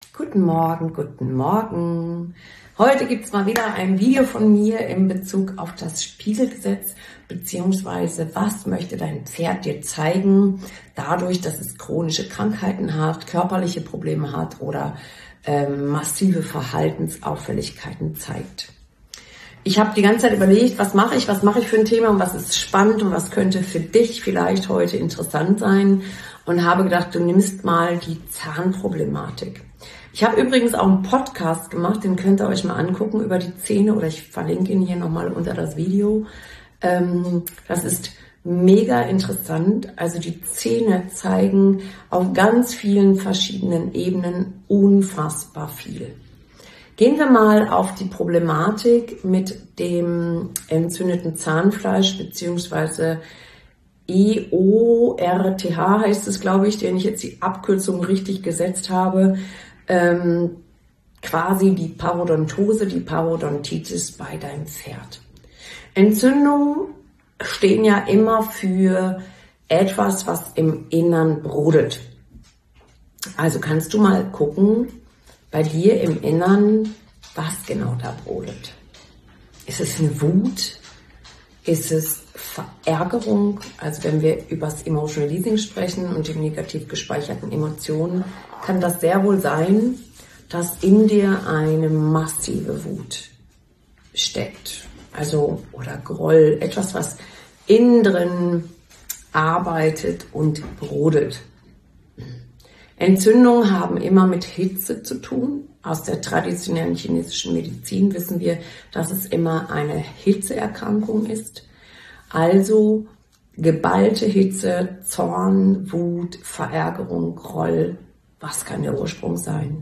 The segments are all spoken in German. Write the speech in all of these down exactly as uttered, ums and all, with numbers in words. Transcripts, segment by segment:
Guten Morgen, guten Morgen. Heute gibt es mal wieder ein Video von mir in Bezug auf das Spiegelgesetz, beziehungsweise was möchte dein Pferd dir zeigen, dadurch, dass es chronische Krankheiten hat, körperliche Probleme hat oder ähm, massive Verhaltensauffälligkeiten zeigt. Ich habe die ganze Zeit überlegt, was mache ich, was mache ich für ein Thema und was ist spannend und was könnte für dich vielleicht heute interessant sein und habe gedacht, du nimmst mal die Zahnproblematik. Ich habe übrigens auch einen Podcast gemacht, den könnt ihr euch mal angucken über die Zähne oder ich verlinke ihn hier nochmal unter das Video. Das ist mega interessant. Also die Zähne zeigen auf ganz vielen verschiedenen Ebenen unfassbar viel. Gehen wir mal auf die Problematik mit dem entzündeten Zahnfleisch beziehungsweise E O R T H heißt es, glaube ich, den ich jetzt die Abkürzung richtig gesetzt habe. Ähm, quasi die Parodontose, die Parodontitis bei deinem Pferd. Entzündungen stehen ja immer für etwas, was im Innern brodelt. Also kannst du mal gucken, bei dir im Innern, was genau da brodelt. Ist es eine Wut? Ist es Verärgerung? Also wenn wir über das Emotional Leasing sprechen und die negativ gespeicherten Emotionen, kann das sehr wohl sein, dass in dir eine massive Wut steckt. Also, oder Groll, etwas, was innen drin arbeitet und brodelt. Entzündungen haben immer mit Hitze zu tun. Aus der traditionellen chinesischen Medizin wissen wir, dass es immer eine Hitzeerkrankung ist. Also geballte Hitze, Zorn, Wut, Verärgerung, Groll, was kann der Ursprung sein?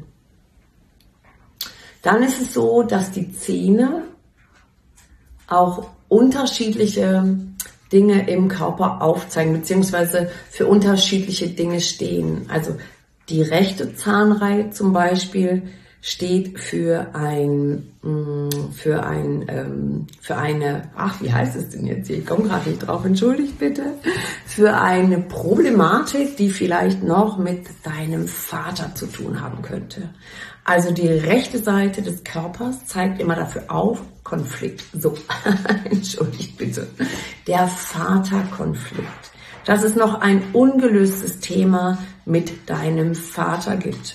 Dann ist es so, dass die Zähne auch unterschiedliche Dinge im Körper aufzeigen, beziehungsweise für unterschiedliche Dinge stehen. Also die rechte Zahnreihe zum Beispiel steht für ein, für ein, für eine, ach, wie heißt es denn jetzt hier? Ich komme gerade nicht drauf, entschuldigt bitte. Für eine Problematik, die vielleicht noch mit deinem Vater zu tun haben könnte. Also die rechte Seite des Körpers zeigt immer dafür auf, Konflikt. So, entschuldigt bitte. Der Vaterkonflikt. Dass es noch ein ungelöstes Thema mit deinem Vater gibt.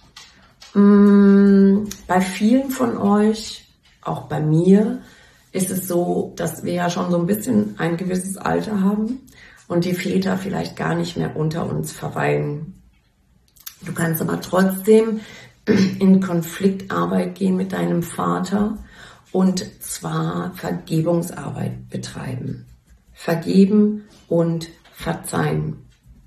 Bei vielen von euch, auch bei mir, ist es so, dass wir ja schon so ein bisschen ein gewisses Alter haben und die Väter vielleicht gar nicht mehr unter uns verweilen. Du kannst aber trotzdem in Konfliktarbeit gehen mit deinem Vater und zwar Vergebungsarbeit betreiben. Vergeben und verzeihen.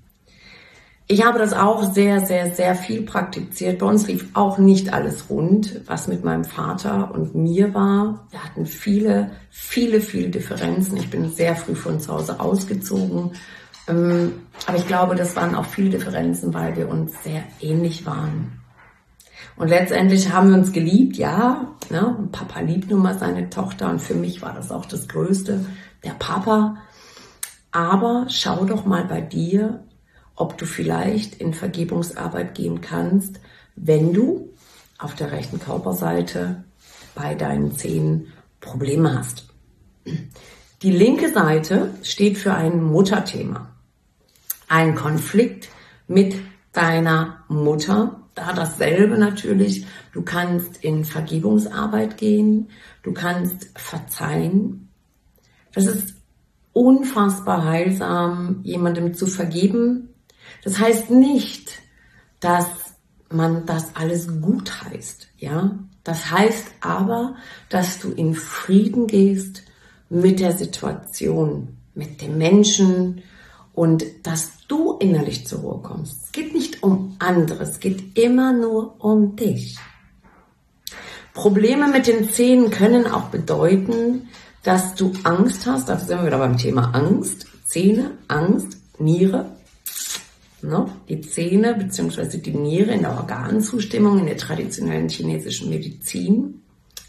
Ich habe das auch sehr, sehr, sehr viel praktiziert. Bei uns lief auch nicht alles rund, was mit meinem Vater und mir war. Wir hatten viele, viele, viele Differenzen. Ich bin sehr früh von zu Hause ausgezogen. Aber ich glaube, das waren auch viele Differenzen, weil wir uns sehr ähnlich waren. Und letztendlich haben wir uns geliebt, ja. Ne? Papa liebt nun mal seine Tochter und für mich war das auch das Größte, der Papa. Aber schau doch mal bei dir, ob du vielleicht in Vergebungsarbeit gehen kannst, wenn du auf der rechten Körperseite bei deinen Zähnen Probleme hast. Die linke Seite steht für ein Mutterthema. Ein Konflikt mit deiner Mutter. Da dasselbe natürlich. Du kannst in Vergebungsarbeit gehen. Du kannst verzeihen. Das ist unfassbar heilsam, jemandem zu vergeben. Das heißt nicht, dass man das alles gut heißt, ja. Das heißt aber, dass du in Frieden gehst mit der Situation, mit dem Menschen und dass du innerlich zur Ruhe kommst. Es geht nicht um andere, es geht immer nur um dich. Probleme mit den Zähnen können auch bedeuten, dass du Angst hast. Da sind wir wieder beim Thema Angst. Zähne, Angst, Niere. Ne? Die Zähne bzw. die Niere in der Organzustimmung in der traditionellen chinesischen Medizin.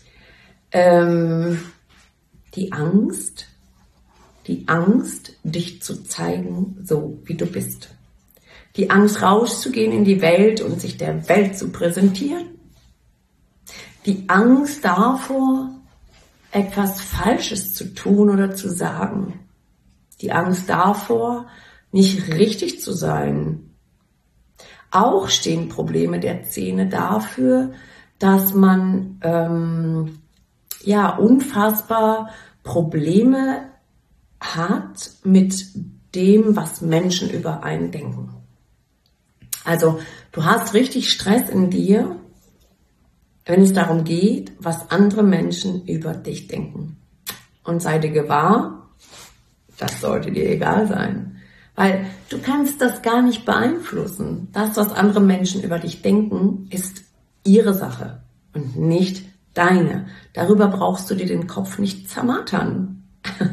Ähm, die Angst, die Angst, dich zu zeigen, so wie du bist. Die Angst, rauszugehen in die Welt und sich der Welt zu präsentieren. Die Angst davor, etwas Falsches zu tun oder zu sagen. Die Angst davor, nicht richtig zu sein. Auch stehen Probleme der Zähne dafür, dass man ähm, ja unfassbar Probleme hat mit dem, was Menschen über einen denken. Also du hast richtig Stress in dir, wenn es darum geht, was andere Menschen über dich denken. Und sei dir gewahr, das sollte dir egal sein. Weil du kannst das gar nicht beeinflussen. Das, was andere Menschen über dich denken, ist ihre Sache und nicht deine. Darüber brauchst du dir den Kopf nicht zermartern.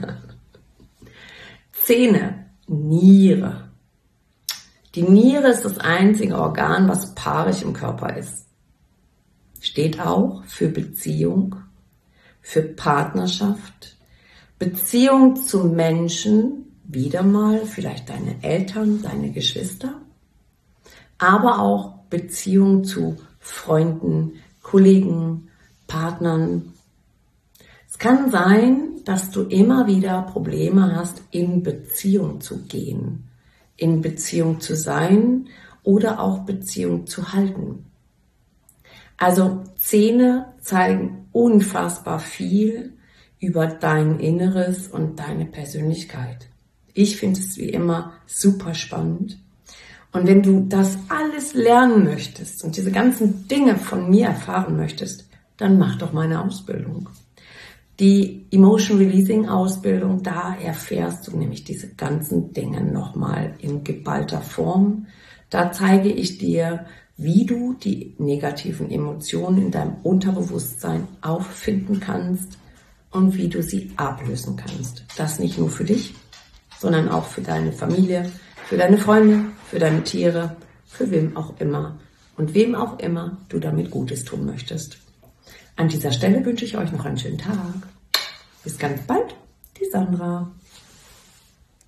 Zähne, Niere. Die Niere ist das einzige Organ, was paarig im Körper ist. Steht auch für Beziehung, für Partnerschaft, Beziehung zu Menschen, wieder mal vielleicht deine Eltern, deine Geschwister, aber auch Beziehung zu Freunden, Kollegen, Partnern. Es kann sein, dass du immer wieder Probleme hast, in Beziehung zu gehen, in Beziehung zu sein oder auch Beziehung zu halten. Also Zähne zeigen unfassbar viel über dein Inneres und deine Persönlichkeit. Ich finde es wie immer super spannend. Und wenn du das alles lernen möchtest und diese ganzen Dinge von mir erfahren möchtest, dann mach doch meine Ausbildung. Die Emotion Releasing Ausbildung, da erfährst du nämlich diese ganzen Dinge nochmal in geballter Form. Da zeige ich dir, wie du die negativen Emotionen in deinem Unterbewusstsein auffinden kannst und wie du sie ablösen kannst. Das nicht nur für dich, sondern auch für deine Familie, für deine Freunde, für deine Tiere, für wem auch immer und wem auch immer du damit Gutes tun möchtest. An dieser Stelle wünsche ich euch noch einen schönen Tag. Bis ganz bald, die Sandra.